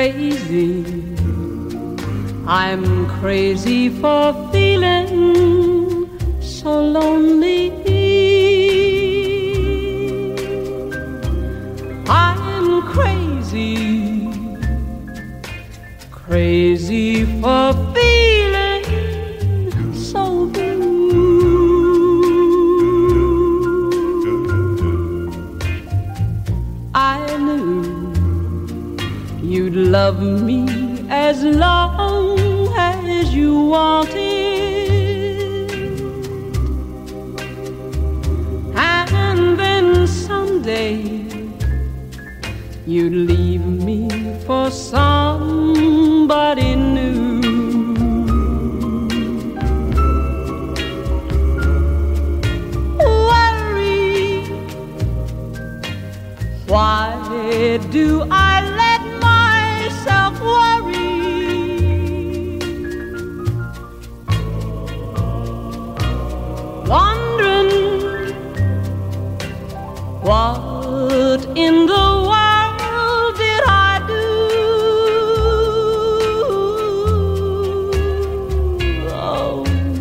crazy. I'm crazy for feeling so lonely. I'm crazy, crazy for feeling so blue. I knew you'd love me as long as you wanted, and then someday you'd leave me for somebody new. Worry, why do I let myself worry? Wondering what in the world did I do? Oh,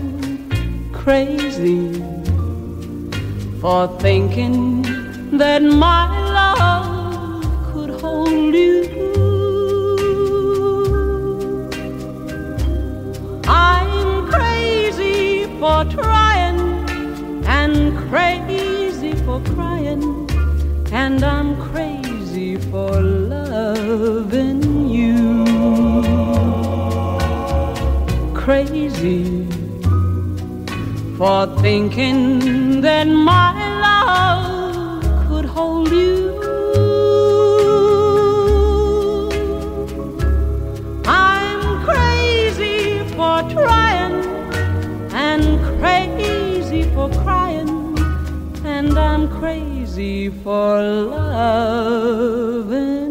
crazy for thinking that my love could hold you. I'm crazy for trying and crazy for crying, and I'm crazy for loving you. Crazy for thinking that my love could hold you. I'm crazy for trying and crazy for crying, and I'm crazy for loving